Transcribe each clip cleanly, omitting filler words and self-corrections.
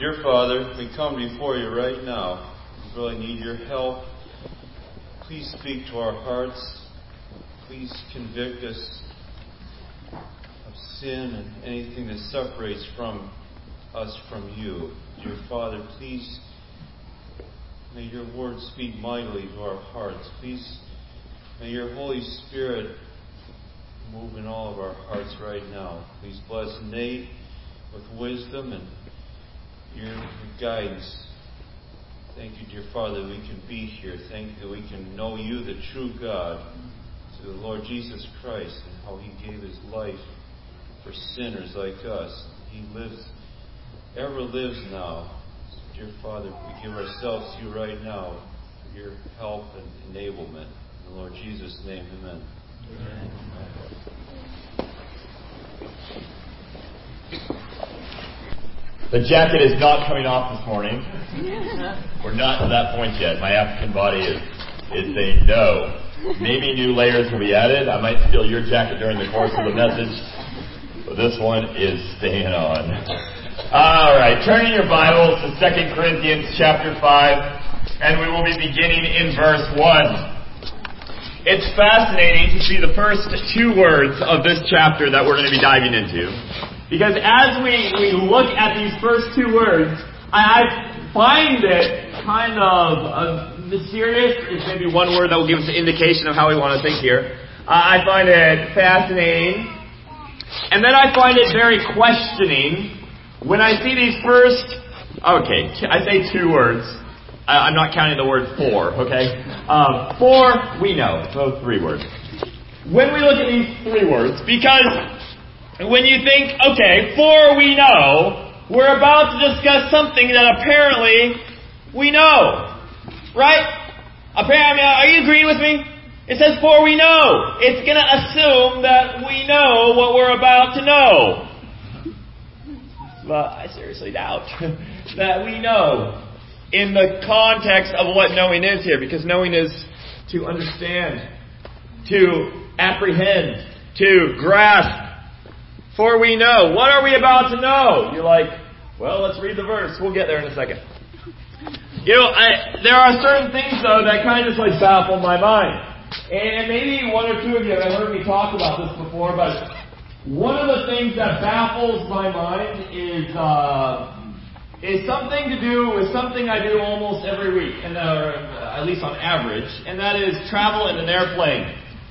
Dear Father, we come before you right now. We really need your help. Please speak to our hearts. Please convict us of sin and anything that separates from us from you. Dear Father, please may your word speak mightily to our hearts. Please may your Holy Spirit move in all of our hearts right now. Please bless Nate with wisdom and your guidance. Thank you, dear Father, that we can be here. Thank you that we can know you, the true God, through the Lord Jesus Christ, and how he gave his life for sinners like us. He ever lives now. So, dear Father, we give ourselves to you right now for your help and enablement. In the Lord Jesus' name, amen. Amen. The jacket is not coming off this morning. We're not to that point yet. My African body is saying no. Maybe new layers will be added. I might steal your jacket during the course of the message. But this one is staying on. All right, turning your Bibles to 2 Corinthians chapter 5, and we will be beginning in verse 1. It's fascinating to see the first two words of this chapter that we're going to be diving into. Because as we look at these first two words, I find it kind of mysterious. It's maybe one word that will give us an indication of how we want to think here. I find it fascinating. And then I find it very questioning when I see these first, I say two words. I'm not counting the word for, okay? For, we know. So 3 words. When we look at these 3 words, because when you think, for we know, we're about to discuss something that apparently we know. Right? Apparently, are you agreeing with me? It says, for we know. It's going to assume that we know what we're about to know. But I seriously doubt that we know in the context of what knowing is here. Because knowing is to understand, to apprehend, to grasp. For we know. What are we about to know? You're like, well, let's read the verse. We'll get there in a second. There are certain things, though, that kind of just baffle my mind. And maybe one or two of you have heard me talk about this before, but one of the things that baffles my mind is something to do with something I do almost every week, and or at least on average, and that is travel in an airplane.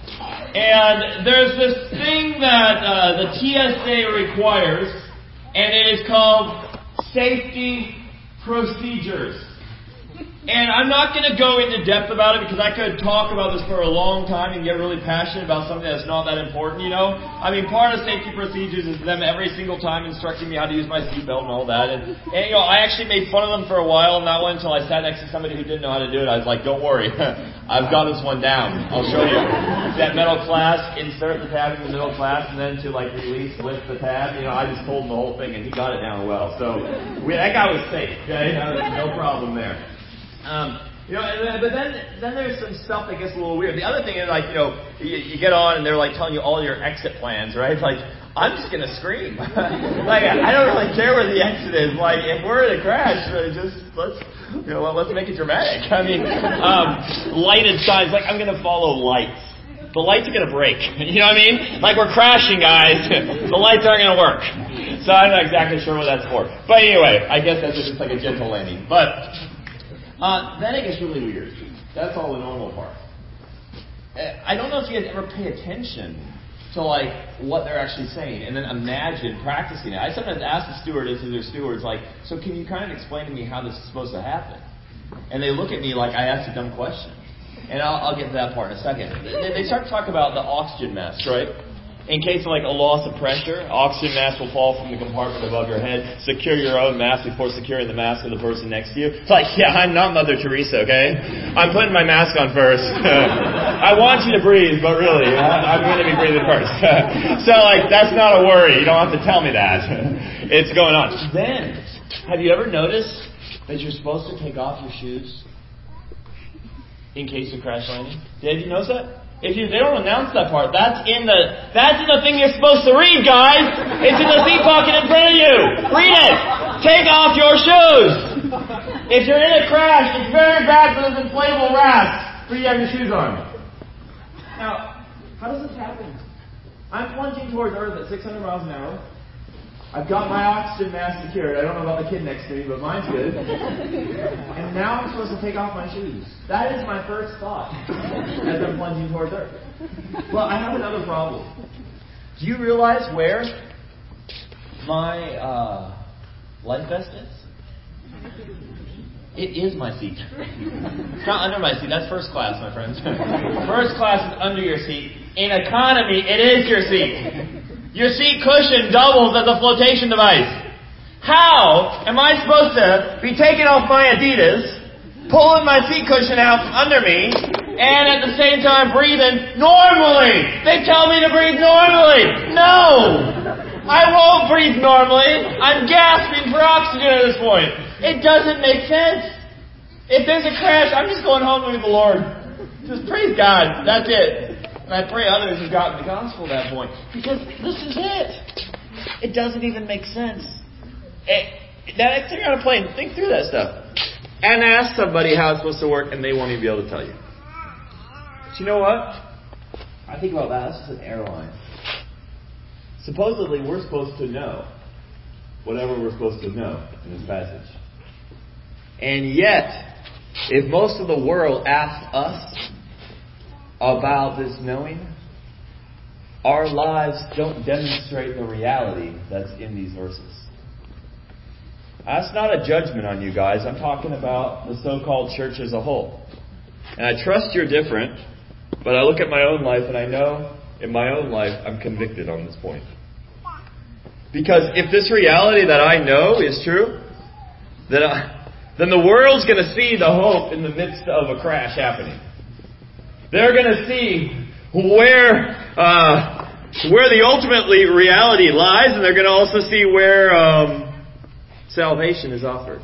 And there's this thing that the TSA requires, and it is called safety procedures. And I'm not going to go into depth about it because I could talk about this for a long time and get really passionate about something that's not that important, I mean, part of safety procedures is them every single time instructing me how to use my seatbelt and all that. And I actually made fun of them for a while, and that one until I sat next to somebody who didn't know how to do it. I was like, don't worry, I've got this one down. I'll show you. That metal clasp, insert the tab in the middle clasp, and then to release, lift the tab. I just told him the whole thing, and he got it down well. So that guy was safe, okay? No problem there. But then there's some stuff that gets a little weird. The other thing is, you get on and they're telling you all your exit plans, right? I'm just gonna scream. I don't really care where the exit is. If we're in a crash, let's make it dramatic. I mean, lighted signs. I'm gonna follow lights. The lights are gonna break. You know what I mean? We're crashing, guys. The lights aren't gonna work. So I'm not exactly sure what that's for. But anyway, I guess that's just a gentle landing. But then it gets really weird. That's all the normal part. I don't know if you guys ever pay attention to what they're actually saying, and then imagine practicing it. I sometimes ask the stewardesses or stewards, so can you kind of explain to me how this is supposed to happen? And they look at me like I asked a dumb question. And I'll get to that part in a second. They start to talk about the oxygen mask, right? In case of a loss of pressure, oxygen mask will fall from the compartment above your head. Secure your own mask before securing the mask of the person next to you. It's I'm not Mother Teresa, okay? I'm putting my mask on first. I want you to breathe, but really, I'm going to be breathing first. So, that's not a worry. You don't have to tell me that. It's going on. Then, have you ever noticed that you're supposed to take off your shoes in case of crash landing? Did you notice that? They don't announce that part. That's in the thing you're supposed to read, guys. It's in the seat pocket in front of you. Read it. take off your shoes. If you're in a crash, it's very bad for those inflatable rafts for you to have your shoes on. Now, how does this happen? I'm plunging towards Earth at 600 miles an hour. I've got my oxygen mask secured. I don't know about the kid next to me, but mine's good. And now I'm supposed to take off my shoes. That is my first thought as I'm plunging towards Earth. Well, I have another problem. Do you realize where my life vest is? It is my seat. It's not under my seat. That's first class, my friends. First class is under your seat. In economy, it is your seat. Your seat cushion doubles as a flotation device. How am I supposed to be taking off my Adidas, pulling my seat cushion out from under me, and at the same time breathing normally? They tell me to breathe normally. No! I won't breathe normally. I'm gasping for oxygen at this point. It doesn't make sense. If there's a crash, I'm just going home with the Lord. Just praise God. That's it. And I pray others have gotten the gospel at that point. Because this is it. It doesn't even make sense. Next time you're on a plane, think through that stuff. And ask somebody how it's supposed to work, and they won't even be able to tell you. But you know what? I think about that. That's just an airline. Supposedly, we're supposed to know whatever we're supposed to know in this passage. And yet, if most of the world asked us about this knowing, our lives don't demonstrate the reality that's in these verses. That's not a judgment on you guys. I'm talking about the so-called church as a whole. And I trust you're different, but I look at my own life and I know in my own life I'm convicted on this point. Because if this reality that I know is true, then the world's going to see the hope in the midst of a crash happening. They're going to see where the ultimately reality lies, and they're going to also see where salvation is offered.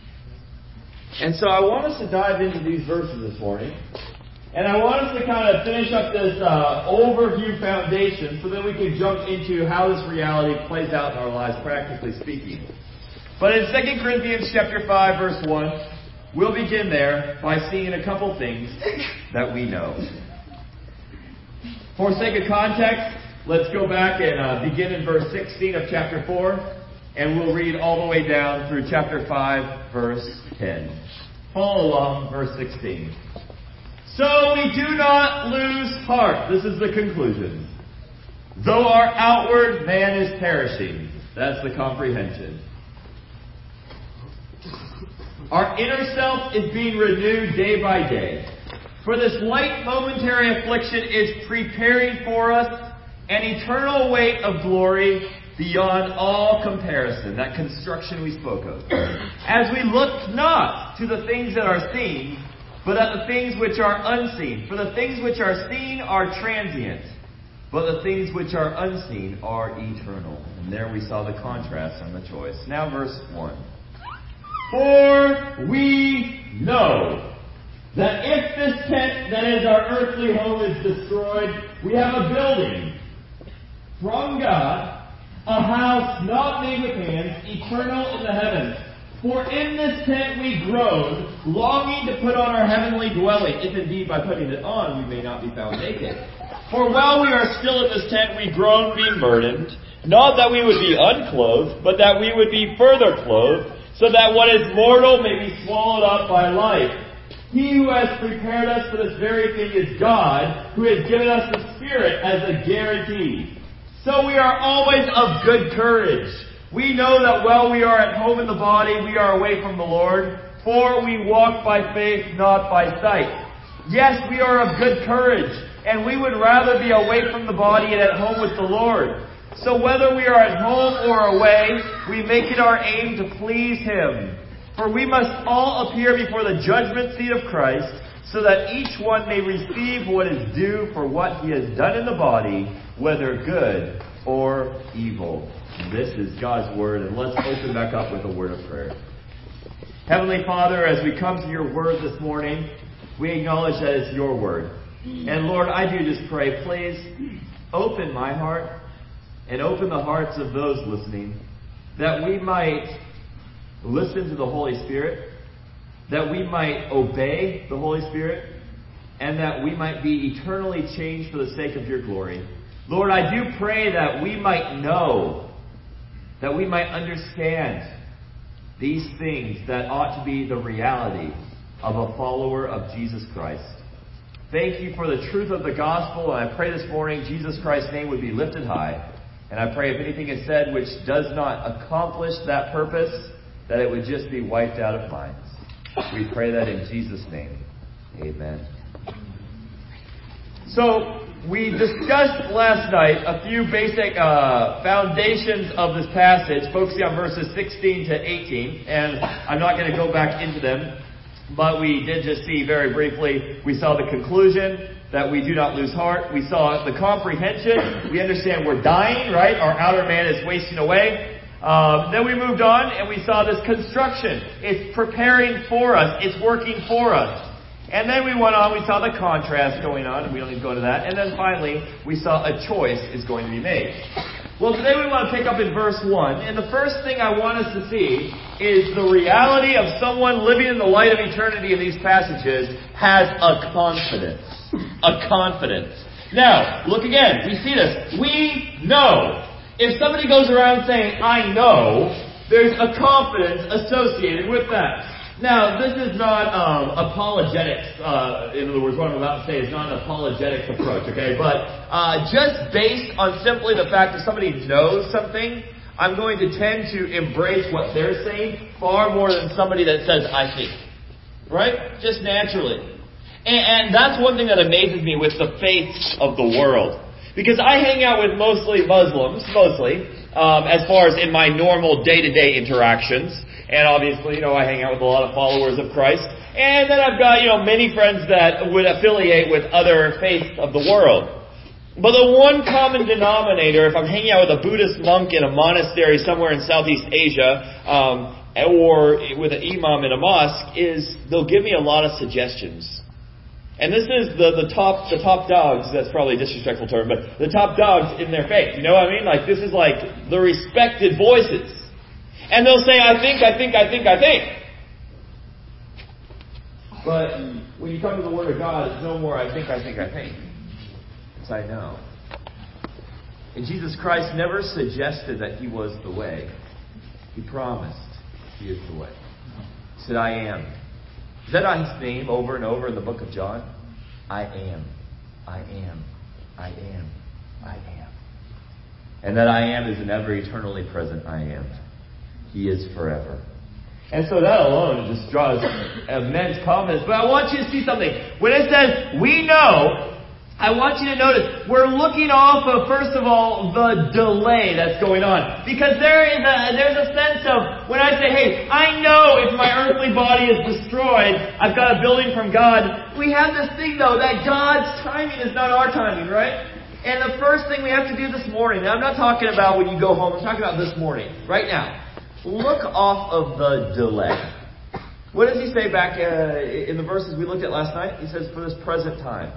And so I want us to dive into these verses this morning. And I want us to kind of finish up this overview foundation so that we can jump into how this reality plays out in our lives, practically speaking. But in 2 Corinthians chapter 5, verse 1, we'll begin there by seeing a couple things that we know. For sake of context, let's go back and begin in verse 16 of chapter 4, and we'll read all the way down through chapter 5, verse 10. Follow along, verse 16. So we do not lose heart. This is the conclusion. Though our outward man is perishing. That's the comprehension. Our inner self is being renewed day by day. For this light momentary affliction is preparing for us an eternal weight of glory beyond all comparison. That construction we spoke of. As we look not to the things that are seen, but at the things which are unseen. For the things which are seen are transient, but the things which are unseen are eternal. And there we saw the contrast and the choice. Now verse 1. For we know that if this tent that is our earthly home is destroyed, we have a building from God, a house not made with hands, eternal in the heavens. For in this tent we groan, longing to put on our heavenly dwelling, if indeed by putting it on we may not be found naked. For while we are still in this tent we groan, being burdened, not that we would be unclothed, but that we would be further clothed, so that what is mortal may be swallowed up by life. He who has prepared us for this very thing is God, who has given us the Spirit as a guarantee. So we are always of good courage. We know that while we are at home in the body, we are away from the Lord, for we walk by faith, not by sight. Yes, we are of good courage, and we would rather be away from the body and at home with the Lord. So whether we are at home or away, we make it our aim to please Him. For we must all appear before the judgment seat of Christ, so that each one may receive what is due for what he has done in the body, whether good or evil. This is God's Word, and let's open back up with a word of prayer. Heavenly Father, as we come to your Word this morning, we acknowledge that it's your Word. And Lord, I do just pray, please open my heart and open the hearts of those listening, that we might listen to the Holy Spirit, that we might obey the Holy Spirit, and that we might be eternally changed for the sake of your glory. Lord, I do pray that we might know, that we might understand these things that ought to be the reality of a follower of Jesus Christ. Thank you for the truth of the gospel, and I pray this morning Jesus Christ's name would be lifted high. And I pray if anything is said which does not accomplish that purpose, that it would just be wiped out of minds. We pray that in Jesus' name. Amen. So, we discussed last night a few basic foundations of this passage, focusing on verses 16 to 18, and I'm not going to go back into them, but we did just see very briefly, we saw the conclusion, that we do not lose heart. We saw the comprehension. We understand we're dying, right? Our outer man is wasting away. Then we moved on and we saw this construction. It's preparing for us. It's working for us. And then we went on, we saw the contrast going on, and we don't need to go into that. And then finally, we saw a choice is going to be made. Well, today we want to pick up in verse 1. And the first thing I want us to see is the reality of someone living in the light of eternity in these passages has a confidence. A confidence. Now, look again. We see this. We know. If somebody goes around saying, I know, there's a confidence associated with that. Now, this is not apologetics. In other words, what I'm about to say is not an apologetics approach, okay? But just based on simply the fact that somebody knows something, I'm going to tend to embrace what they're saying far more than somebody that says, I think. Right? Just naturally. And that's one thing that amazes me with the faiths of the world. Because I hang out with mostly Muslims, as far as in my normal day-to-day interactions. And obviously, I hang out with a lot of followers of Christ. And then I've got, many friends that would affiliate with other faiths of the world. But the one common denominator, if I'm hanging out with a Buddhist monk in a monastery somewhere in Southeast Asia, or with an imam in a mosque, is they'll give me a lot of suggestions. And this is the top dogs, that's probably a disrespectful term, but the top dogs in their faith. You know what I mean? Like, this is like the respected voices. And they'll say, I think. But when you come to the Word of God, it's no more I think. It's I know. And Jesus Christ never suggested that He was the way. He promised He is the way. He said, I am. Is that not His name over and over in the book of John? I am. I am. I am. I am. And that I am is an ever eternally present I am. He is forever. And so that alone just draws immense confidence. But I want you to see something. When it says, we know, I want you to notice, we're looking off of, first of all, the delay that's going on. Because there's a sense of, when I say, hey, I know if my earthly body is destroyed, I've got a building from God. We have this thing, though, that God's timing is not our timing, right? And the first thing we have to do this morning, now I'm not talking about when you go home, I'm talking about this morning, right now. Look off of the delay. What does he say back in the verses we looked at last night? He says, for this present time.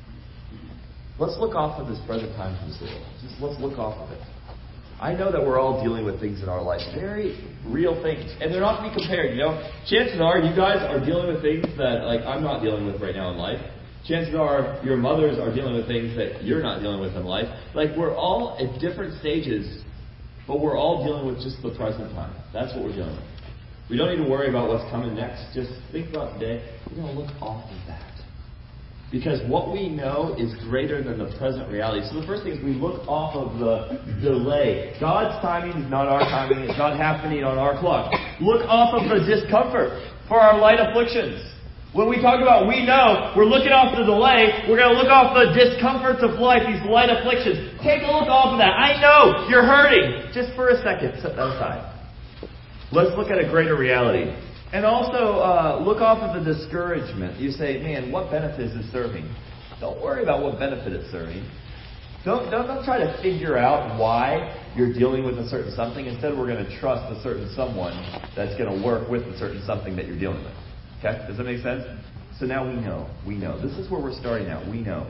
Let's look off of this present time for this world. Just let's look off of it. I know that we're all dealing with things in our life, very real things. And they're not to be compared, Chances are you guys are dealing with things that, I'm not dealing with right now in life. Chances are your mothers are dealing with things that you're not dealing with in life. We're all at different stages, but we're all dealing with just the present time. That's what we're dealing with. We don't need to worry about what's coming next. Just think about today. We're going to look off of that. Because what we know is greater than the present reality. So the first thing is we look off of the delay. God's timing is not our timing. It's not happening on our clock. Look off of the discomfort for our light afflictions. When we talk about we know, we're looking off the delay. We're going to look off the discomforts of life, these light afflictions. Take a look off of that. I know you're hurting. Just for a second, set that aside. Let's look at a greater reality. And also, look off of the discouragement. You say, man, what benefit is this serving? Don't worry about what benefit it's serving. Don't try to figure out why you're dealing with a certain something. Instead, we're going to trust a certain someone that's going to work with a certain something that you're dealing with. Okay? Does that make sense? So now we know. We know. This is where we're starting out. We know.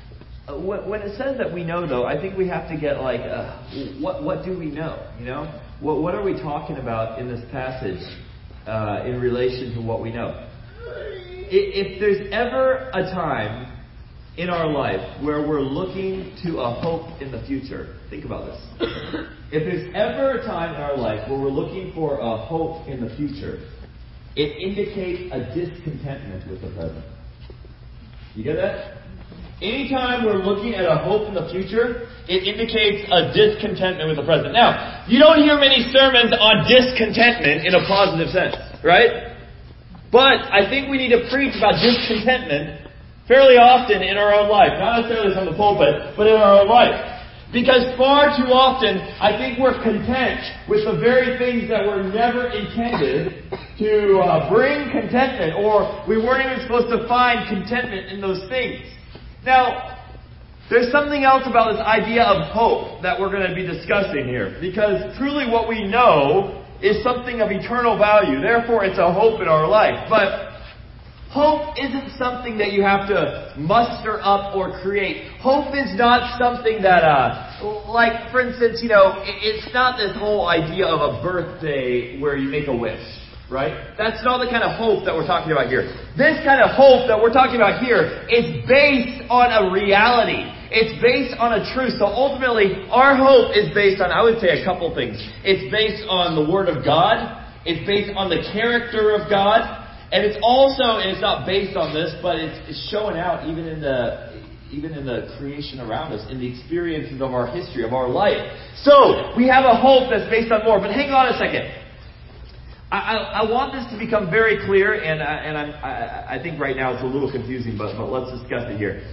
When it says that we know, though, I think we have to get what do we know? what are we talking about in this passage in relation to what we know? If there's ever a time in our life where we're looking to a hope in the future, think about this. If there's ever a time in our life where we're looking for a hope in the future, it indicates a discontentment with the present. You get that? Anytime we're looking at a hope in the future, it indicates a discontentment with the present. Now, you don't hear many sermons on discontentment in a positive sense, right? But I think we need to preach about discontentment fairly often in our own life. Not necessarily from the pulpit, but in our own life. Because far too often, I think we're content with the very things that were never intended to bring contentment, or we weren't even supposed to find contentment in those things. Now, there's something else about this idea of hope that we're going to be discussing here. Because truly what we know is something of eternal value. Therefore, it's a hope in our life. But hope isn't something that you have to muster up or create. Hope is not something that, like, for instance, it's not this whole idea of a birthday where you make a wish. Right? That's not the kind of hope that we're talking about here. This kind of hope that we're talking about here is based on a reality. It's based on a truth. So ultimately, our hope is based on, I would say, a couple things. It's based on the Word of God. It's based on the character of God. And it's not based on this, but it's showing out even in the creation around us, in the experiences of our history, of our life. So, we have a hope that's based on more. But hang on a second. I want this to become very clear, and I think right now it's a little confusing, but let's discuss it here.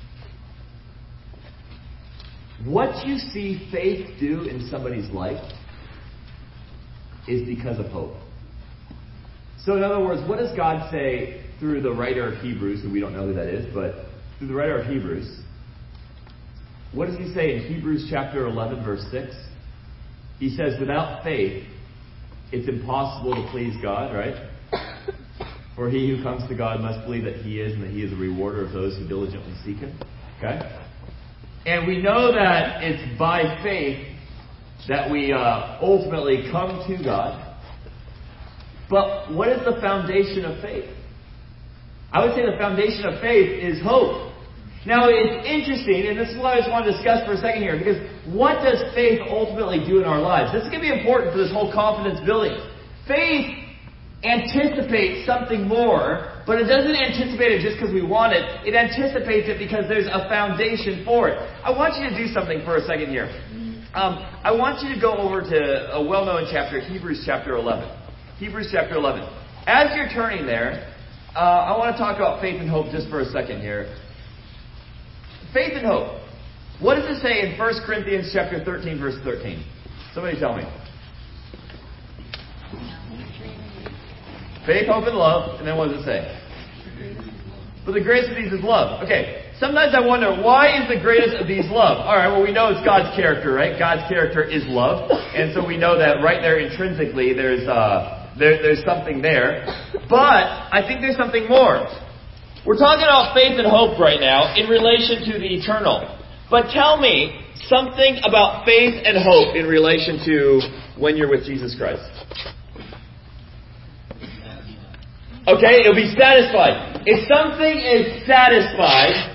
What you see faith do in somebody's life is because of hope. So in other words, what does God say through the writer of Hebrews, who we don't know who that is, but through the writer of Hebrews? What does he say in Hebrews chapter 11, verse 6? He says, without faith, it's impossible to please God, right? For he who comes to God must believe that he is, and that he is a rewarder of those who diligently seek him. Okay? And we know that it's by faith that we ultimately come to God. But what is the foundation of faith? I would say the foundation of faith is hope. Now, it's interesting, and this is what I just want to discuss for a second here, because what does faith ultimately do in our lives? This is going to be important for this whole confidence building. Faith anticipates something more, but it doesn't anticipate it just because we want it. It anticipates it because there's a foundation for it. I want you to do something for a second here. I want you to go over to a well-known chapter, Hebrews chapter 11. Hebrews chapter 11. As you're turning there, I want to talk about faith and hope just for a second here. Faith and hope. What does it say in 1 Corinthians chapter 13, verse 13? Somebody tell me. Faith, hope, and love. And then what does it say? But the greatest of these is love. Okay. Sometimes I wonder, why is the greatest of these love? Alright, well we know it's God's character, right? God's character is love. And so we know that right there intrinsically there's something there. But I think there's something more. We're talking about faith and hope right now in relation to the eternal. But tell me something about faith and hope in relation to when you're with Jesus Christ. Okay, it'll be satisfied. If something is satisfied,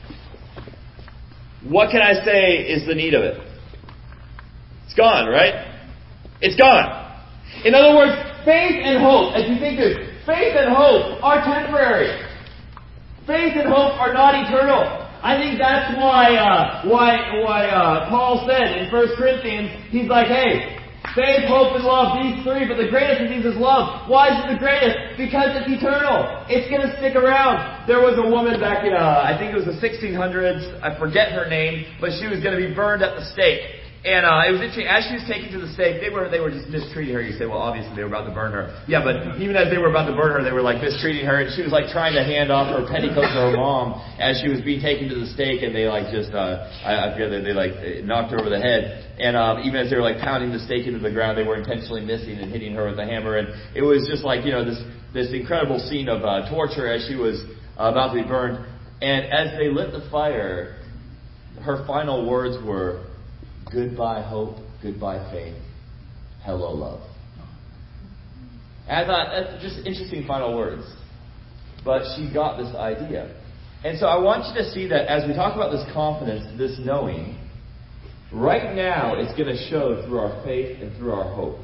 what can I say is the need of it? It's gone, right? It's gone. In other words, faith and hope, as you think this, faith and hope are temporary. Faith and hope are not eternal. I think that's why Paul said in 1 Corinthians, he's like, hey, faith, hope, and love, these three, but the greatest of these is love. Why is it the greatest? Because it's eternal. It's going to stick around. There was a woman back in, I think it was the 1600s, I forget her name, but she was going to be burned at the stake. And it was interesting. As she was taken to the stake, they were just mistreating her. You say, well, obviously they were about to burn her. Yeah, but even as they were about to burn her, they were like mistreating her, and she was like trying to hand off her petticoat to her mom as she was being taken to the stake, and they like just I forget that they like knocked her over the head. And even as they were like pounding the stake into the ground, they were intentionally missing and hitting her with a hammer. And it was just like this incredible scene of torture as she was about to be burned. And as they lit the fire, her final words were, "Goodbye hope, goodbye faith." hello, love. And I thought, that's just interesting final words. But she got this idea. And so I want you to see that as we talk about this confidence, this knowing, right now it's going to show through our faith and through our hope.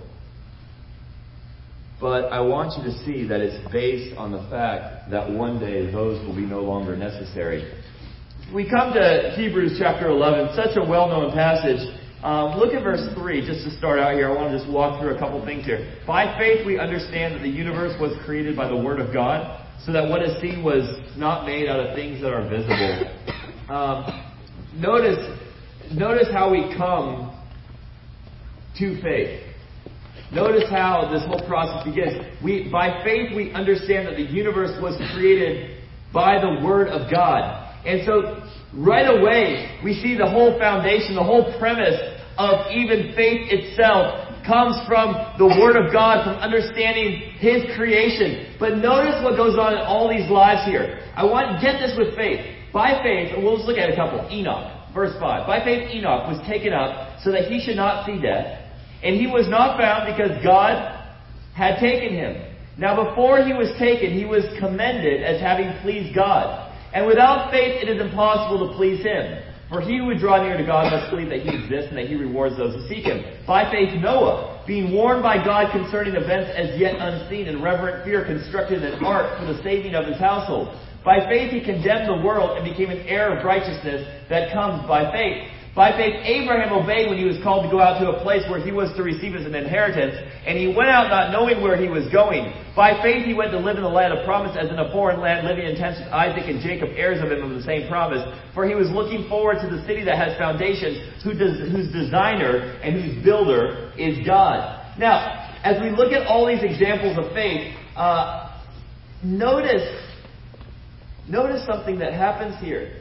But I want you to see that it's based on the fact that one day those will be no longer necessary. We come to Hebrews chapter 11, such a well-known passage. Look at verse 3, just to start out here. I want to just walk through a couple things here. By faith we understand that the universe was created by the Word of God, so that what is seen was not made out of things that are visible. Notice how we come to faith. Notice how this whole process begins. By faith we understand that the universe was created by the Word of God. And so right away we see the whole foundation, the whole premise of even faith itself comes from the Word of God, from understanding His creation. But notice what goes on in all these lives here. I want to get this with faith. By faith, and we'll just look at a couple. Enoch, verse 5. By faith Enoch was taken up so that he should not see death. And he was not found because God had taken him. Now before he was taken, he was commended as having pleased God. And without faith it is impossible to please Him. For he who would draw near to God must believe that He exists and that He rewards those who seek Him. By faith Noah, being warned by God concerning events as yet unseen, in reverent fear constructed an ark for the saving of his household. By faith he condemned the world and became an heir of righteousness that comes by faith. By faith Abraham obeyed when he was called to go out to a place where he was to receive as an inheritance, and he went out not knowing where he was going. By faith he went to live in the land of promise as in a foreign land, living in tents with Isaac and Jacob, heirs of him of the same promise. For he was looking forward to the city that has foundations, whose designer and whose builder is God. Now, as we look at all these examples of faith, notice something that happens here.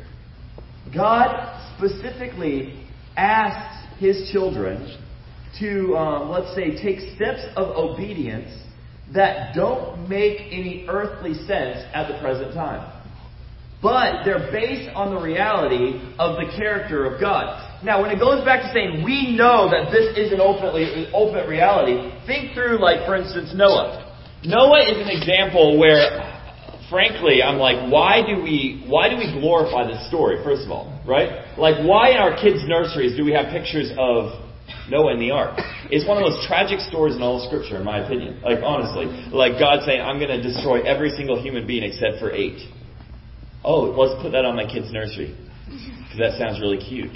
God specifically asks His children to, let's say, take steps of obedience that don't make any earthly sense at the present time. But they're based on the reality of the character of God. Now, when it goes back to saying we know that this is an ultimate reality, think through, like, for instance, Noah. Noah is an example where, frankly, I'm like, why do we glorify this story, first of all, right? Like, why in our kids' nurseries do we have pictures of Noah in the ark? It's one of the most tragic stories in all of Scripture, in my opinion. Like, honestly. Like, God saying, I'm going to destroy every single human being except for 8. Oh, let's put that on my kid's nursery. Because that sounds really cute.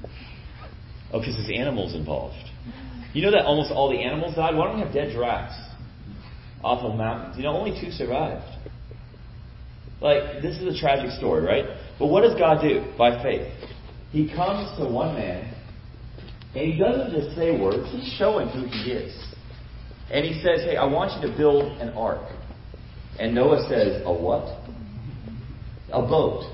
Oh, because there's animals involved. You know that almost all the animals died? Why don't we have dead giraffes off of mountains? You know, only 2 survived. Like, this is a tragic story, right? But what does God do? By faith. He comes to one man, and He doesn't just say words, He's showing who He is. And He says, hey, I want you to build an ark. And Noah says, a what? A boat.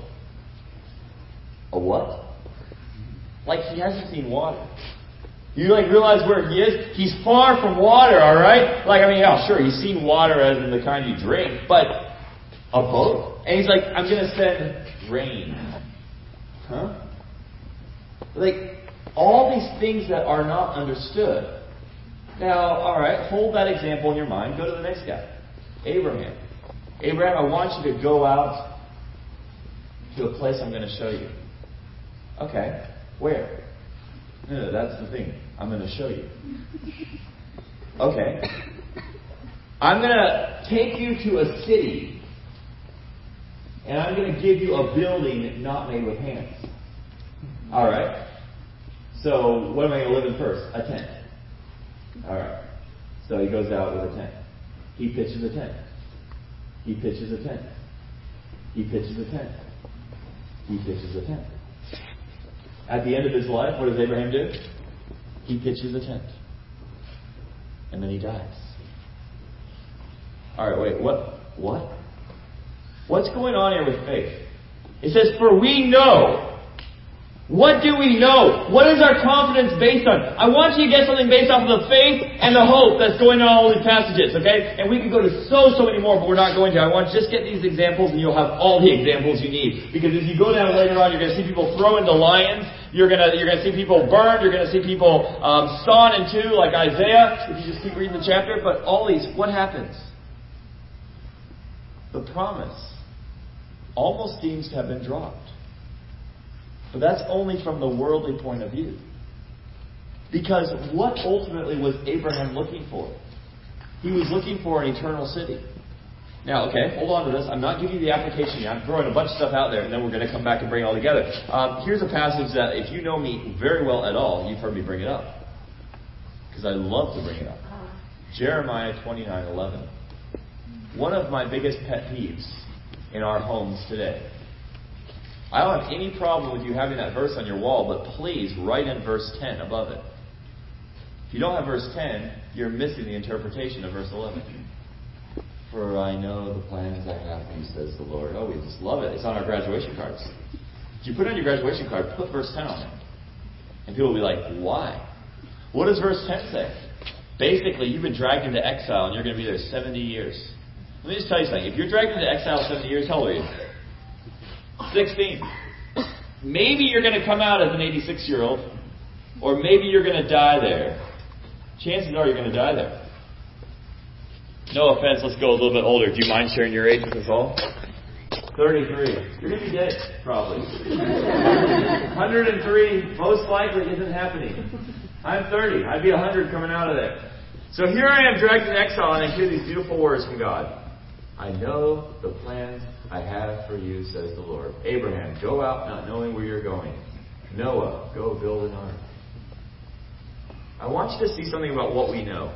A what? Like, he hasn't seen water. You realize where he is? He's far from water, alright? Like, I mean, yeah, sure, he's seen water as in the kind you drink, but a boat? And he's like, I'm going to send rain. Huh? Like, all these things that are not understood. Now, alright, hold that example in your mind. Go to the next guy. Abraham. Abraham, I want you to go out to a place I'm going to show you. Okay, where? No, that's the thing. I'm going to show you. Okay. I'm going to take you to a city, and I'm going to give you a building not made with hands. Alright. So, what am I going to live in first? A tent. Alright. So he goes out with a tent. He pitches a tent. He pitches a tent. He pitches a tent. He pitches a tent. At the end of his life, what does Abraham do? He pitches a tent. And then he dies. Alright, wait, what? What's going on here with faith? It says, for we know. What do we know? What is our confidence based on? I want you to get something based off of the faith and the hope that's going on in all these passages, okay? And we could go to so many more, but we're not going to. I want you to just get these examples and you'll have all the examples you need. Because as you go down later on, you're going to see people throw into lions. You're gonna see people burned. You're gonna see people sawn in two, like Isaiah. If you just keep reading the chapter, but all these, what happens? The promise almost seems to have been dropped. But that's only from the worldly point of view. Because what ultimately was Abraham looking for? He was looking for an eternal city. Now, okay, hold on to this. I'm not giving you the application yet. I'm throwing a bunch of stuff out there, and then we're going to come back and bring it all together. Here's a passage that, if you know me very well at all, you've heard me bring it up. Because I love to bring it up. Jeremiah 29:11. One of my biggest pet peeves in our homes today. I don't have any problem with you having that verse on your wall, but please write in verse 10 above it. If you don't have verse 10, you're missing the interpretation of verse 11. For I know the plans I have for you, says the Lord. Oh, we just love it. It's on our graduation cards. If you put it on your graduation card, put verse 10 on it. And people will be like, why? What does verse 10 say? Basically, you've been dragged into exile and you're going to be there 70 years. Let me just tell you something. If you're dragged into exile 70 years, how old are you? 16. Maybe you're going to come out as an 86-year-old, or maybe you're going to die there. Chances are you're going to die there. No offense, let's go a little bit older. Do you mind sharing your age with us all? 33. You're going to be dead, probably. 103, most likely isn't happening. I'm 30. I'd be 100 coming out of there. So here I am dragged in exile, and I hear these beautiful words from God. I know the plans I have for you, says the Lord. Abraham, go out not knowing where you're going. Noah, go build an ark. I want you to see something about what we know.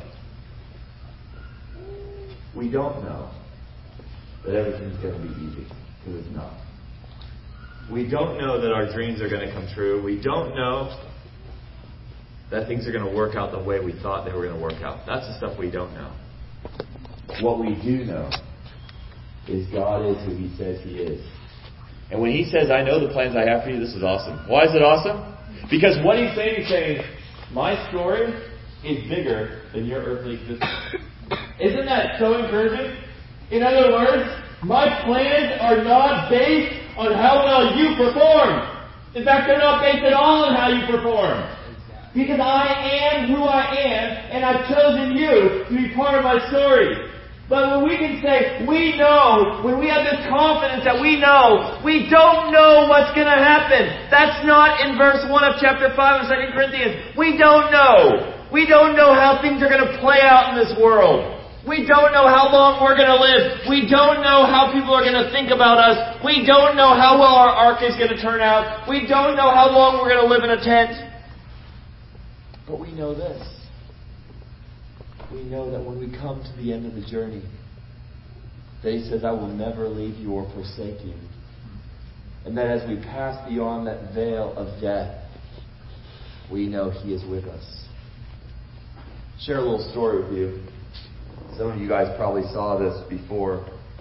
We don't know that everything's going to be easy, because it's not. We don't know that our dreams are going to come true. We don't know that things are going to work out the way we thought they were going to work out. That's the stuff we don't know. What we do know is God is who He says He is. And when He says, I know the plans I have for you, this is awesome. Why is it awesome? Because what He's saying, my story is bigger than your earthly existence. Isn't that so encouraging? In other words, my plans are not based on how well you perform. In fact, they're not based at all on how you perform. Because I am who I am, and I've chosen you to be part of my story. But when we can say, we know, when we have this confidence that we know, we don't know what's going to happen. That's not in verse 1 of chapter 5 of 2 Corinthians. We don't know. We don't know how things are going to play out in this world. We don't know how long we're going to live. We don't know how people are going to think about us. We don't know how well our ark is going to turn out. We don't know how long we're going to live in a tent. But we know this. We know that when we come to the end of the journey, that He says, I will never leave you or forsake you. And that as we pass beyond that veil of death, we know He is with us. Share a little story with you. Some of you guys probably saw this before.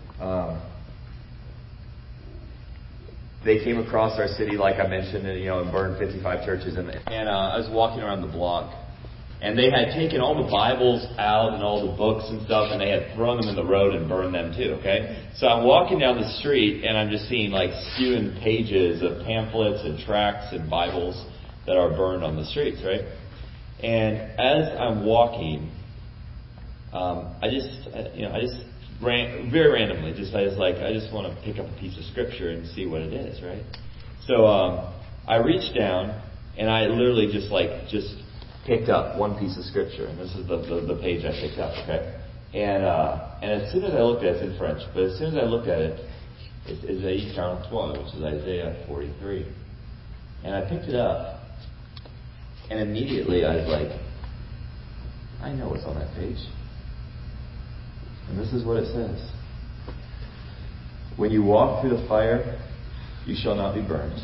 They came across our city, like I mentioned, and burned 55 churches. And I was walking around the block, and they had taken all the Bibles out and all the books and stuff, and they had thrown them in the road and burned them too. Okay, so I'm walking down the street, and I'm just seeing like spewing pages of pamphlets and tracts and Bibles that are burned on the streets, right? And as I'm walking, I just ran very randomly. I just want to pick up a piece of scripture and see what it is, right? So I reached down and I literally just picked up one piece of scripture, and this is the page I picked up, okay? And as soon as I looked at it, it's in French, but as soon as I looked at it, it's Isaïe 43, which is Isaiah 43, and I picked it up, and immediately I was like, I know what's on that page. And this is what it says. When you walk through the fire, you shall not be burned,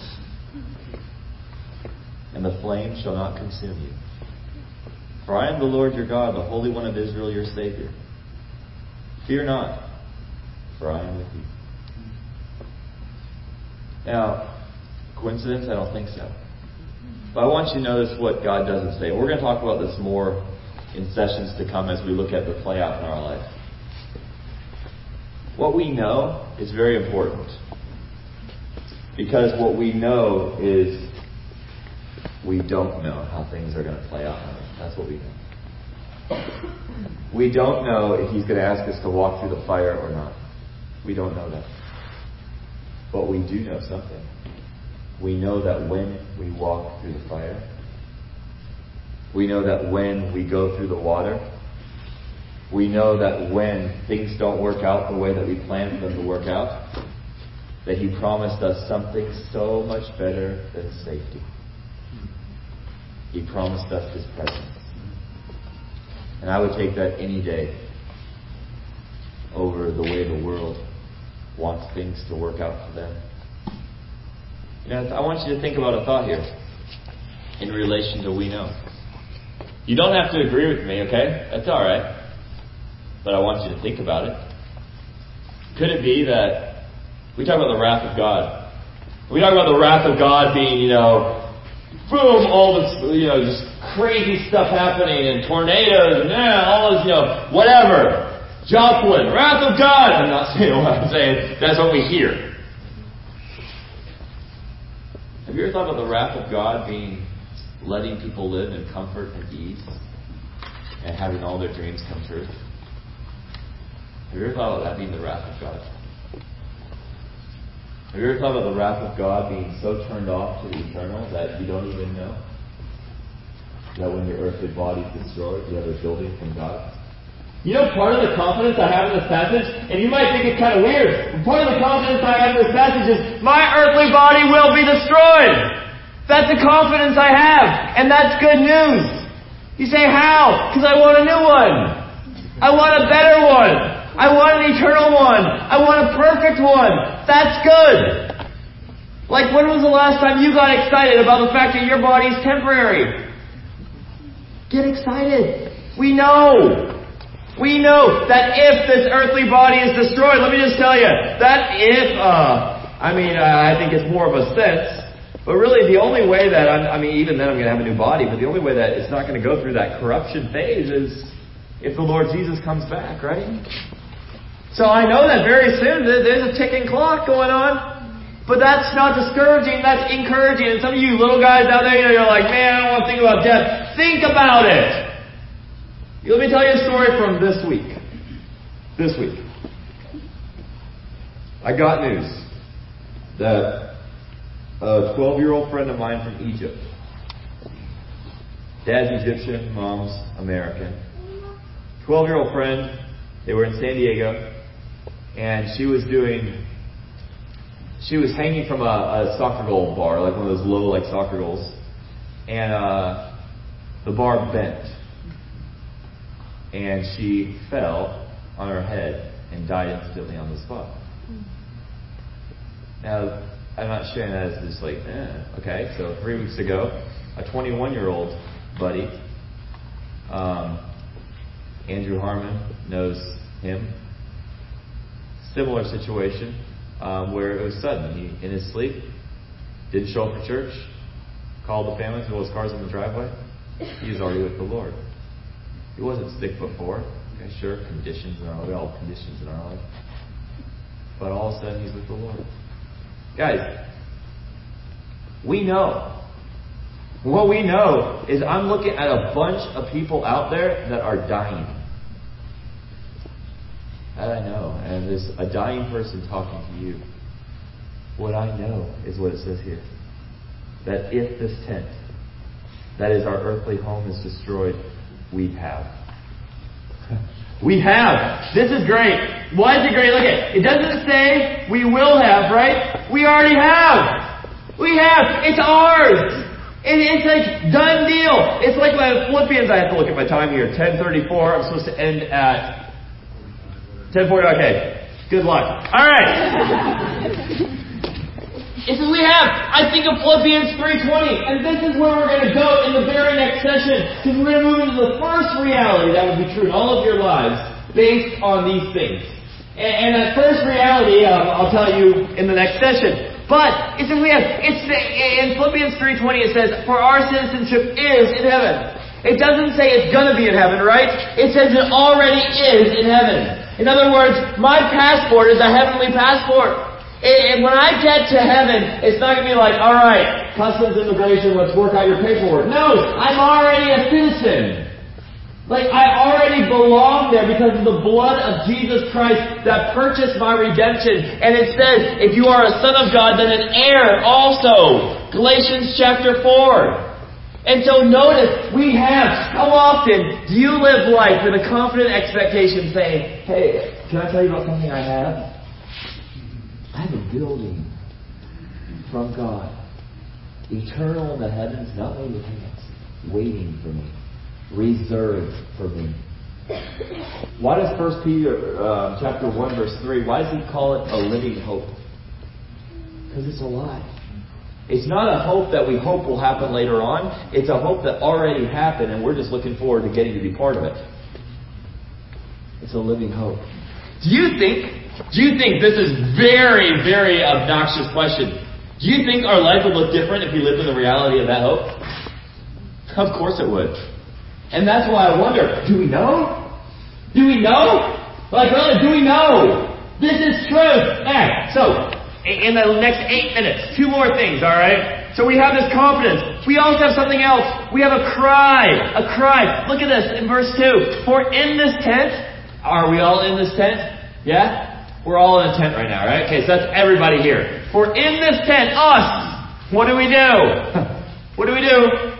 and the flame shall not consume you. For I am the Lord your God, the Holy One of Israel, your Savior. Fear not, for I am with you. Now, coincidence? I don't think so. But I want you to notice what God doesn't say. We're going to talk about this more in sessions to come as we look at the play out in our life. What we know is very important. Because what we know is we don't know how things are going to play out. That's what we know. We don't know if He's going to ask us to walk through the fire or not. We don't know that. But we do know something. We know that when we walk through the fire, we know that when we go through the water, we know that when things don't work out the way that we planned for them to work out, that He promised us something so much better than safety. He promised us His presence. And I would take that any day over the way the world wants things to work out for them. I want you to think about a thought here in relation to we know. You don't have to agree with me, okay? That's all right. But I want you to think about it. Could it be that we talk about the wrath of God? We talk about the wrath of God being, boom, all this, just crazy stuff happening and tornadoes and all this, whatever. Joplin, wrath of God. I'm not saying what I'm saying. That's what we hear. Have you ever thought about the wrath of God being letting people live in comfort and ease and having all their dreams come true? Have you ever thought about that being the wrath of God? Have you ever thought about the wrath of God being so turned off to the eternal that you don't even know that when your earthly body is destroyed, you have a building from God? Part of the confidence I have in this passage, and you might think it's kind of weird, but part of the confidence I have in this passage is my earthly body will be destroyed. That's the confidence I have, and that's good news. You say, how? Because I want a new one. I want a better one. I want an eternal one. I want a perfect one. That's good. Like, when was the last time you got excited about the fact that your body's temporary? Get excited. We know that if this earthly body is destroyed, let me just tell you, that if, I think it's more of a sense, but really the only way that, even then I'm going to have a new body, but the only way that it's not going to go through that corruption phase is if the Lord Jesus comes back, right? So I know that very soon there's a ticking clock going on, but that's not discouraging, that's encouraging. And some of you little guys out there, you're like, man, I don't want to think about death. Think about it. Let me tell you a story from this week. This week. I got news that a 12-year-old friend of mine from Egypt, dad's Egyptian, mom's American, 12-year-old friend, they were in San Diego, and she was hanging from a soccer goal bar, like one of those low, soccer goals, and the bar bent. And she fell on her head and died instantly on the spot. Now, I'm not sharing that as just okay. So 3 weeks ago, a 21-year-old buddy, Andrew Harmon, knows him. Similar situation, where it was sudden. He, in his sleep, didn't show up for church, called the family, threw his cars in the driveway. He was already with the Lord. He wasn't sick before. Okay, sure, conditions in our life. We all have conditions in our life. But all of a sudden, he's with the Lord. Guys, we know. What we know is I'm looking at a bunch of people out there that are dying. That I know. And there's a dying person talking to you. What I know is what it says here. That if this tent, that is our earthly home, is destroyed, we have. We have. This is great. Why is it great? Look at it. It doesn't say we will have, right? We already have. We have. It's ours. It's like done deal. It's like my Philippians. I have to look at my time here. 10:34. I'm supposed to end at 10:40. Okay. Good luck. All right. It says we have. I think of Philippians 3:20, and this is where we're going to go in the very next session, because we're going to move into the first reality that would be true in all of your lives based on these things. And that first reality, I'll tell you in the next session. But it says we have. In Philippians 3:20 it says, "For our citizenship is in heaven." It doesn't say it's going to be in heaven, right? It says it already is in heaven. In other words, my passport is a heavenly passport. And when I get to heaven, it's not going to be like, all right, customs immigration, let's work out your paperwork. No, I'm already a citizen. Like, I already belong there because of the blood of Jesus Christ that purchased my redemption. And it says, if you are a son of God, then an heir also. Galatians chapter 4. And so notice, we have, how often do you live life with a confident expectation saying, hey, can I tell you about something I have? I have a building from God. Eternal in the heavens, not made with hands, waiting for me. Reserved for me. Why does 1 Peter chapter 1 verse 3, why does he call it a living hope? Because it's alive. It's not a hope that we hope will happen later on. It's a hope that already happened and we're just looking forward to getting to be part of it. It's a living hope. Do you think this is very, very obnoxious question? Do you think our life would look different if we lived in the reality of that hope? Of course it would. And that's why I wonder, do we know? Do we know? Like, really, do we know? This is truth. Alright, so, in the next 8 minutes, 2 more things, alright? So we have this confidence. We also have something else. We have a cry. A cry. Look at this in verse 2. For in this tent, are we all in this tent? Yeah? We're all in a tent right now, right? Okay, so that's everybody here. For in this tent, us, what do we do? What do we do?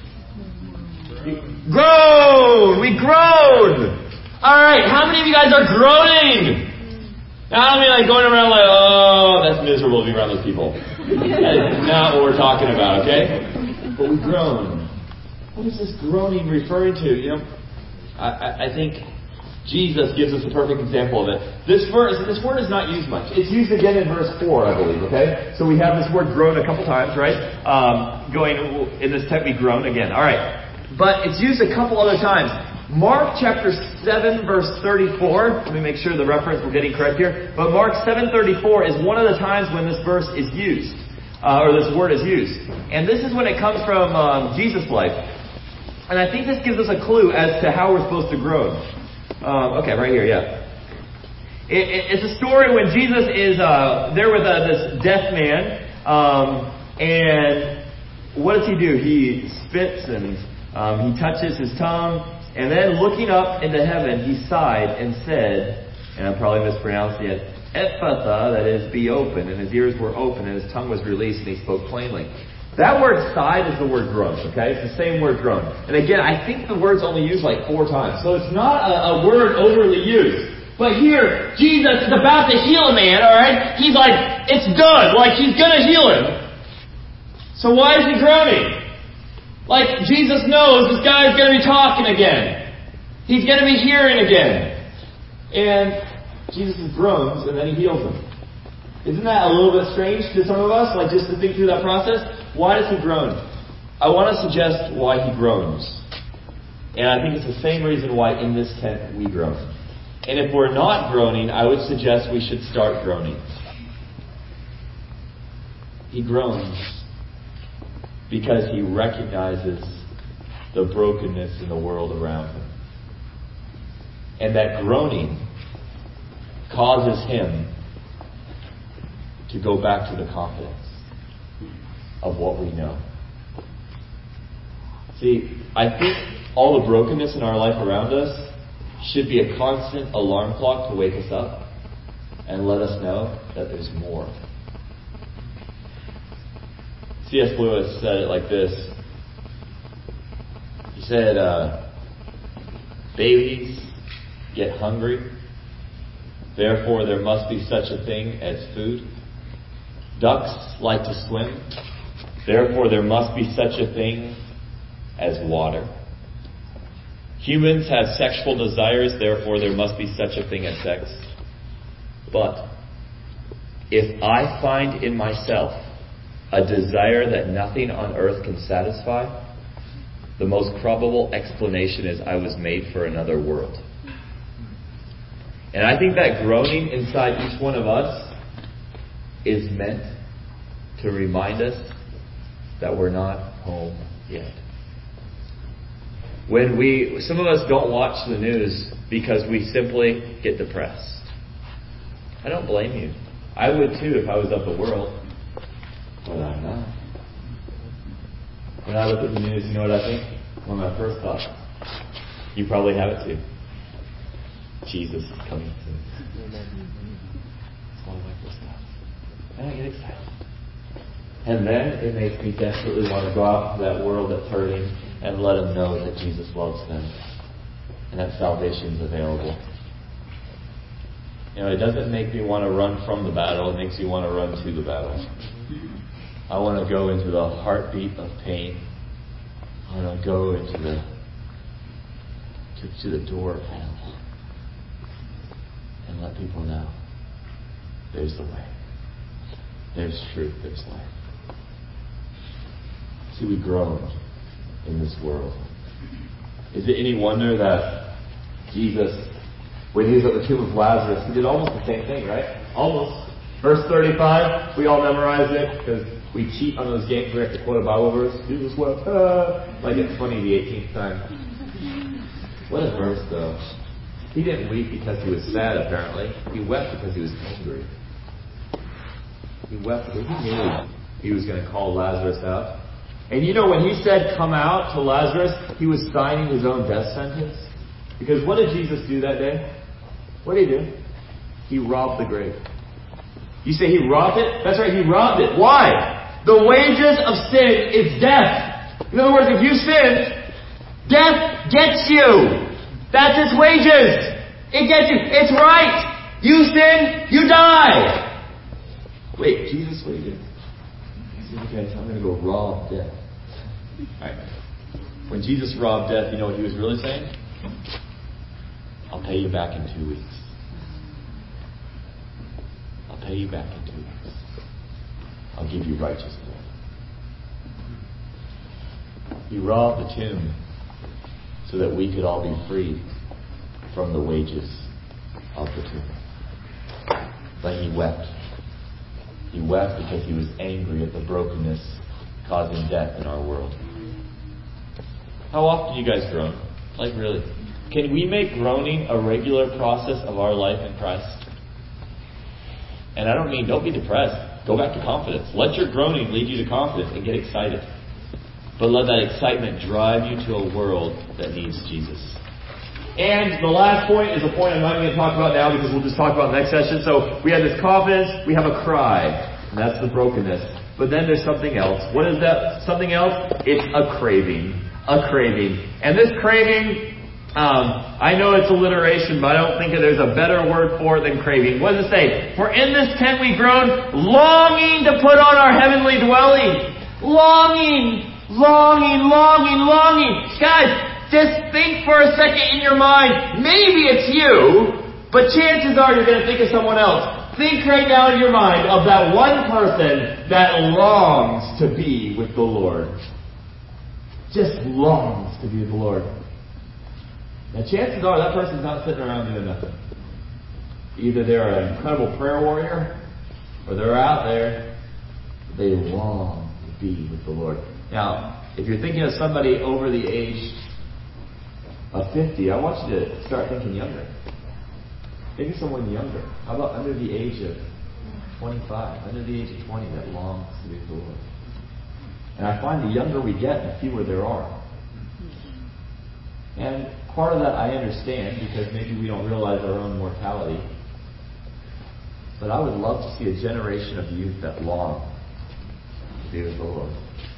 Groan! We groan! Alright, how many of you guys are groaning? Now, I don't mean like going around like, oh, that's miserable to be around those people. That is not what we're talking about, okay? But we groan. What is this groaning referring to? You know, I think Jesus gives us a perfect example of it. This word is not used much. It's used again in verse 4, I believe, okay? So we have this word groan a couple times, right? Going, in this text we groan again. Alright. But it's used a couple other times. Mark chapter 7 verse 34. Let me make sure the reference we're getting correct here. But Mark 7:34 is one of the times when this verse is used. Or this word is used. And this is when it comes from Jesus' life. And I think this gives us a clue as to how we're supposed to groan. Okay, right here, yeah. It's a story when Jesus is there with this deaf man. And what does he do? He spits and he touches his tongue, and then looking up into heaven, he sighed and said, and I'm probably mispronouncing it, Ephphatha, that is, be open, and his ears were open, and his tongue was released, and he spoke plainly. That word sighed is the word groan, okay? It's the same word groan. And again, I think the word's only used like 4 times, so it's not a word overly used. But here, Jesus is about to heal a man, alright? He's like, it's done, like he's gonna heal him. So why is he groaning? Like, Jesus knows this guy's going to be talking again. He's going to be hearing again. And Jesus groans, and then he heals him. Isn't that a little bit strange to some of us? Like, just to think through that process? Why does he groan? I want to suggest why he groans. And I think it's the same reason why in this tent we groan. And if we're not groaning, I would suggest we should start groaning. He groans because he recognizes the brokenness in the world around him. And that groaning causes him to go back to the confidence of what we know. See, I think all the brokenness in our life around us should be a constant alarm clock to wake us up and let us know that there's more. C.S. Lewis said it like this. He said, babies get hungry, therefore there must be such a thing as food. Ducks like to swim, therefore there must be such a thing as water. Humans have sexual desires, therefore there must be such a thing as sex. But if I find in myself a desire that nothing on earth can satisfy, the most probable explanation is I was made for another world. And I think that groaning inside each one of us is meant to remind us that we're not home yet. Some of us don't watch the news because we simply get depressed. I don't blame you. I would too if I was of the world. But I'm not. When I look at the news, you know what I think? One of my first thoughts. You probably have it too. Jesus is coming soon. It's one of my first thoughts. And I get excited. And then it makes me desperately want to go out to that world that's hurting and let them know that Jesus loves them and that salvation is available. You know, it doesn't make me want to run from the battle. It makes me want to run to the battle. I want to go into the heartbeat of pain. I want to go into the door of hell and let people know there's the way. There's truth. There's life. See, we groan in this world. Is it any wonder that Jesus, when he was at the tomb of Lazarus, he did almost the same thing, right? Almost. Verse 35, we all memorize it because we cheat on those games. We have to quote a Bible verse. Jesus wept, like it's funny the 18th time. What a verse, though. He didn't weep because he was sad, apparently. He wept because he was angry. He wept because he knew he was going to call Lazarus out. And you know, when he said, come out to Lazarus, he was signing his own death sentence. Because what did Jesus do that day? What did he do? He robbed the grave. You say he robbed it? That's right, he robbed it. Why? The wages of sin is death. In other words, if you sin, death gets you. That's its wages. It gets you. It's right. You sin, you die. Wait, Jesus, what did he do? He said, okay, I'm going to go rob death. Alright. When Jesus robbed death, you know what he was really saying? I'll pay you back in 2 weeks. I'll pay you back in 2 weeks. I'll give you righteous blood. He robbed the tomb so that we could all be freed from the wages of the tomb. But he wept. He wept because he was angry at the brokenness causing death in our world. How often do you guys groan? Like really? Can we make groaning a regular process of our life in Christ? And I don't mean don't be depressed. Go back to confidence. Let your groaning lead you to confidence and get excited. But let that excitement drive you to a world that needs Jesus. And the last point is a point I'm not going to talk about now because we'll just talk about next session. So we have this confidence, we have a cry, and that's the brokenness. But then there's something else. What is that something else? It's a craving. A craving. And this craving, I know it's alliteration, but I don't think there's a better word for it than craving. What does it say? For in this tent we groan, longing to put on our heavenly dwelling. Longing, longing, longing, longing. Guys, just think for a second in your mind. Maybe it's you, but chances are you're going to think of someone else. Think right now in your mind of that one person that longs to be with the Lord. Just longs to be with the Lord. Now chances are that person's not sitting around doing nothing. Either they're an incredible prayer warrior, or they're out there. They long to be with the Lord. Now, if you're thinking of somebody over the age of 50, I want you to start thinking younger. Think of someone younger. How about under the age of 25, under the age of 20 that longs to be with the Lord? And I find the younger we get, the fewer there are. And part of that I understand because maybe we don't realize our own mortality. But I would love to see a generation of youth that long to be with the Lord.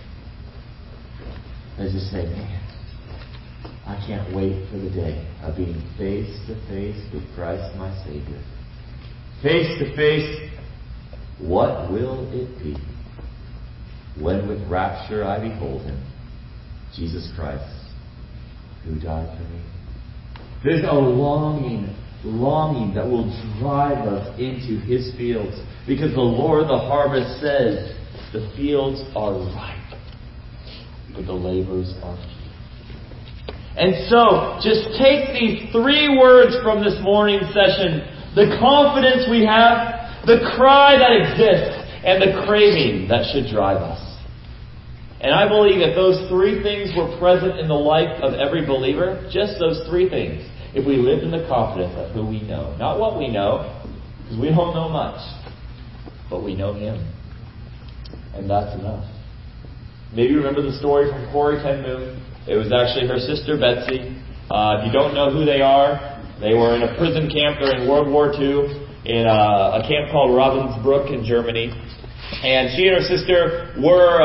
And just say, man, I can't wait for the day of being face to face with Christ my Savior. Face to face, what will it be when with rapture I behold Him, Jesus Christ, who died for me? There's a longing that will drive us into His fields. Because the Lord, the harvest, says, the fields are ripe, but the laborers are few. And so, just take these 3 words from this morning's session. The confidence we have, the cry that exists, and the craving that should drive us. And I believe that those 3 things were present in the life of every believer. Just those 3 things. If we lived in the confidence of who we know. Not what we know, because we don't know much. but we know Him. And that's enough. Maybe you remember the story from Corrie ten Boom. It was actually her sister Betsy. If you don't know who they are, they were in a prison camp during World War II in a camp called Ravensbrück in Germany. And she and her sister were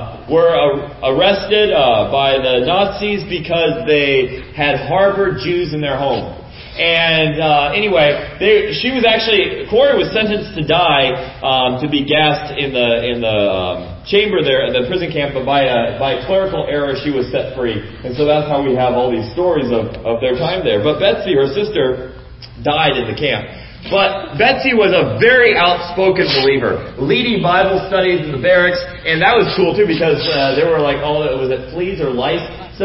arrested by the Nazis because they had harbored Jews in their home. And anyway, Corrie was sentenced to die, to be gassed in the chamber there at the prison camp, but by a clerical error she was set free. And so that's how we have all these stories of their time there. But Betsy, her sister, died in the camp. But Betsy was a very outspoken believer, leading Bible studies in the barracks, and that was cool too because there were fleas or lice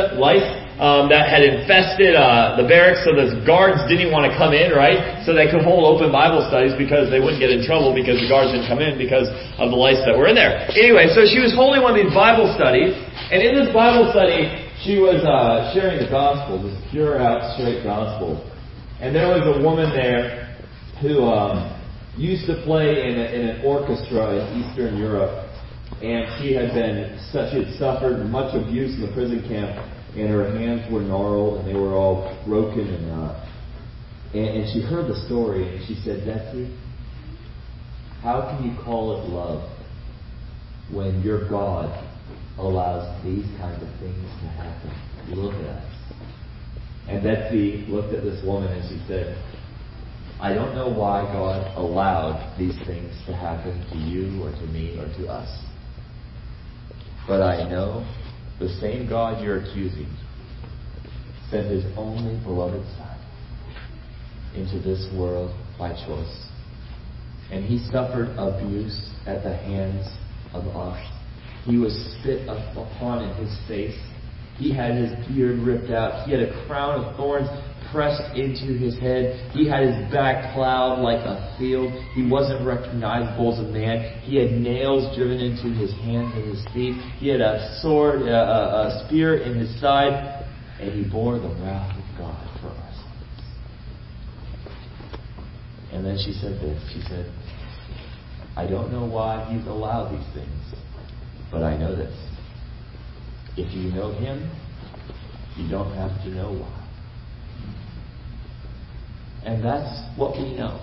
that had infested the barracks, so the guards didn't want to come in, right? So they could hold open Bible studies because they wouldn't get in trouble because the guards didn't come in because of the lice that were in there. Anyway, so she was holding one of these Bible studies, and in this Bible study, she was sharing the gospel, this pure out, straight gospel. And there was a woman there who used to play in an orchestra in Eastern Europe, and she had suffered much abuse in the prison camp, and her hands were gnarled and they were all broken, and she heard the story, and she said, "Betsy, how can you call it love when your God allows these kinds of things to happen? Look at us." And Betsy looked at this woman and she said, "I don't know why God allowed these things to happen to you or to me or to us. But I know the same God you're accusing sent His only beloved Son into this world by choice. And He suffered abuse at the hands of us. He was spit upon in His face. He had His beard ripped out. He had a crown of thorns pressed into His head. He had His back plowed like a field. He wasn't recognizable as a man. He had nails driven into His hands and His feet. He had a sword, a spear in His side, and He bore the wrath of God for our sins." And then she said this. She said, "I don't know why He's allowed these things, but I know this. If you know Him, you don't have to know why." And that's what we know.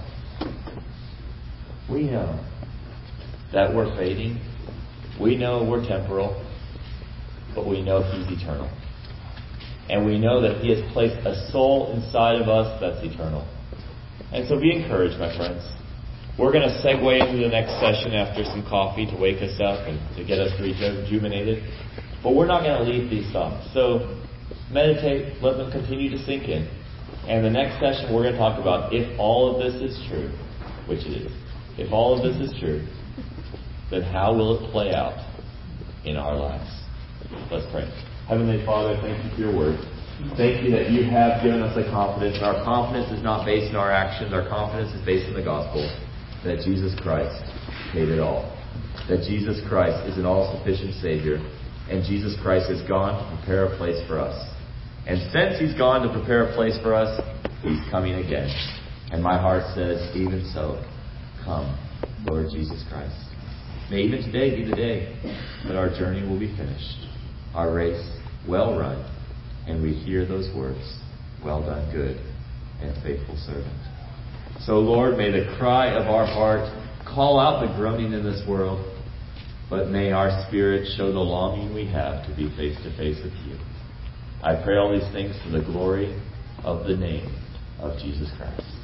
We know that we're fading. We know we're temporal. But we know He's eternal. And we know that He has placed a soul inside of us that's eternal. And so be encouraged, my friends. We're going to segue into the next session after some coffee to wake us up and to get us rejuvenated. But we're not going to leave these thoughts. So meditate, let them continue to sink in. And the next session we're going to talk about if all of this is true, which it is. If all of this is true, then how will it play out in our lives? Let's pray. Heavenly Father, thank You for Your word. Thank You that You have given us a confidence. And our confidence is not based on our actions. Our confidence is based on the gospel. That Jesus Christ paid it all. That Jesus Christ is an all-sufficient Savior. And Jesus Christ has gone to prepare a place for us. And since He's gone to prepare a place for us, He's coming again. And my heart says, even so, come, Lord Jesus Christ. May even today be the day that our journey will be finished, our race well run, and we hear those words, "Well done, good and faithful servant." So, Lord, may the cry of our heart call out the groaning in this world, but may our spirit show the longing we have to be face to face with You. I pray all these things for the glory of the name of Jesus Christ.